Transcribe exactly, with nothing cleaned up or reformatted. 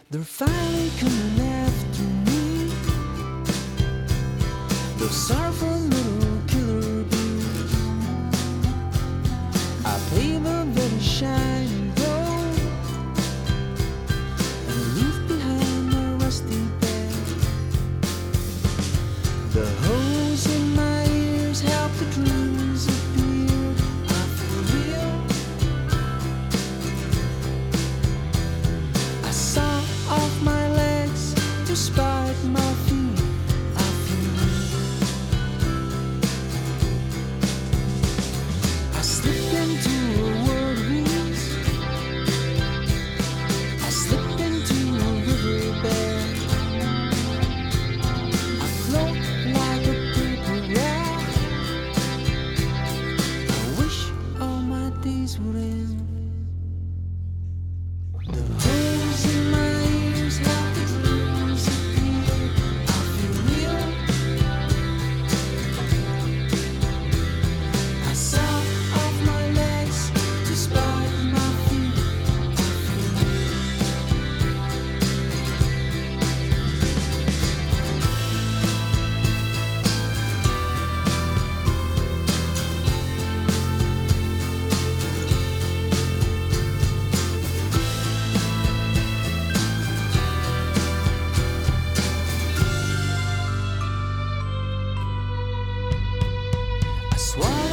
They're finally coming after me. Those sorrowful little killer bees. I pave a very shiny road and leave behind my rusty bed. The holes in my ears help the dreams appear. I feel real. I saw off my legs to spite my feet. I feel real. I slip into a world of ease. I slip into a riverbed. I float like a paper raft. I wish all my days would end. The holes in my ears help the dreams appear. I feel real. I saw off my legs to spite my feet. I feel real. I swallow